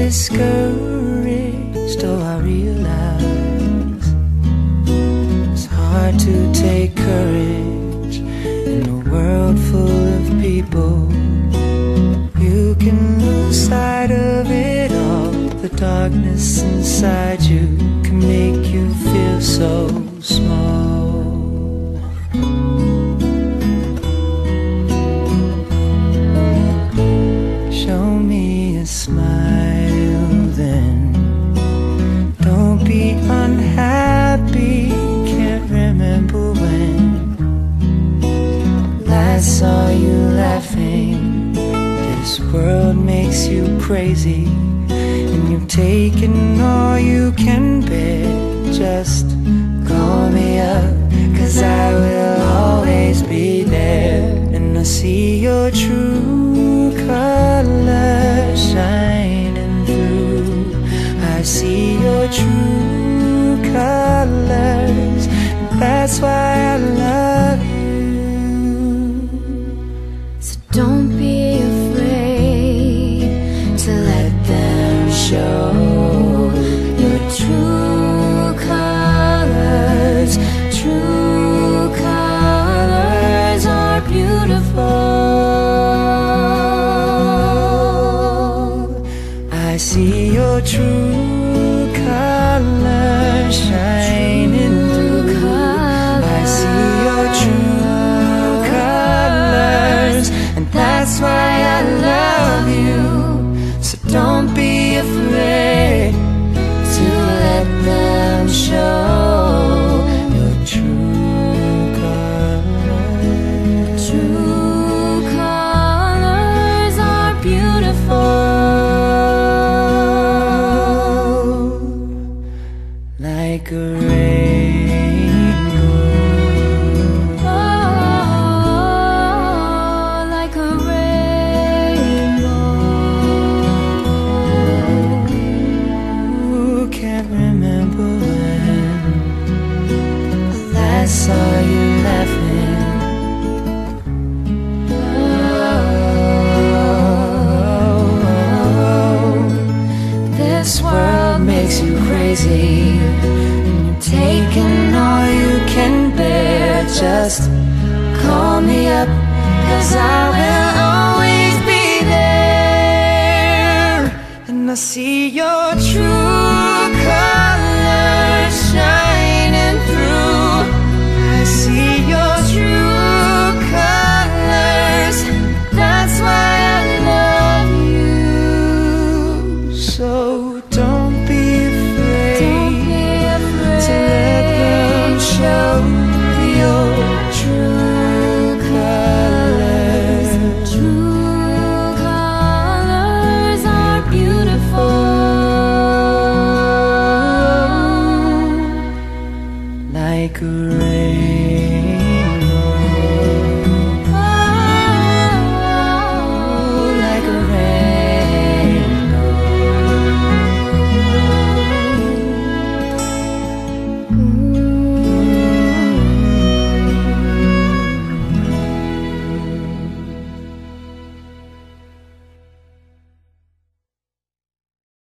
discouraged. Oh, I realize it's hard to take courage in a world full of people. You can lose sight of it all. The darkness inside you can make you feel so small. Show me a smile then. Don't be unhappy. Can't remember when last saw you laughing. This world makes you crazy, and you've taken all you can bear. Just call me up, 'cause I will always be there. And I see your true colors shining through. I see your true colors, and that's why I love you. So don't be afraid to let them show your true colors. True colors are beautiful. I see your true colors shining through. I see your true colors, and that's why I love you. So don't be afraid to let them show your true colors. True colors are beautiful. Like a rainbow. Oh, like a rainbow. Who can't remember when last saw you laughing? Oh, this world makes you crazy, and you're taking all you can bear. Just call me up, 'cause I will always be there. And I see